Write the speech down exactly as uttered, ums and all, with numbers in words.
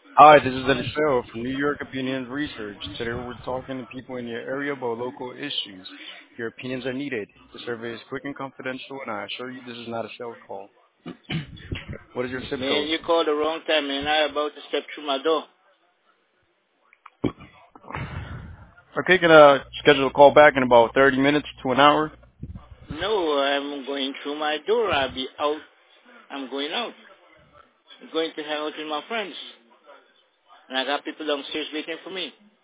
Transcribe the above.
Hi, this is Eliseo from New York Opinions Research. Today we're talking to people in your area about local issues. Your opinions are needed. The survey is quick and confidential, and I assure you this is not a sales call. What is your zip Man, code? you called the wrong time, man. I'm about to step through my door. Okay, can I schedule a call back in about thirty minutes to an hour? No, I'm going through my door. I'll be out. I'm going out. I'm going to hang out with my friends. And I got people downstairs waiting for me.